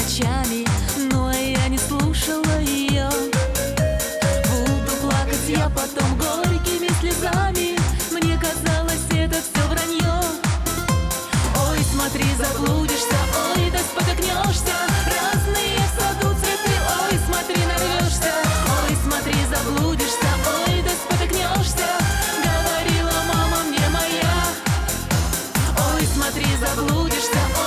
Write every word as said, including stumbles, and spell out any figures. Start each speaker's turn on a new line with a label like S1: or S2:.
S1: ночами, но я не слушала ее. Буду плакать я потом горькими слезами, мне казалось, это все вранье. Ой, смотри, заблудишься, ой, да спотыкнешься, разные в саду цветы, ой, смотри, нарвешься. Ой, смотри, заблудишься, ой, да спотыкнешься, говорила мама мне моя. Ой, смотри, заблудишься,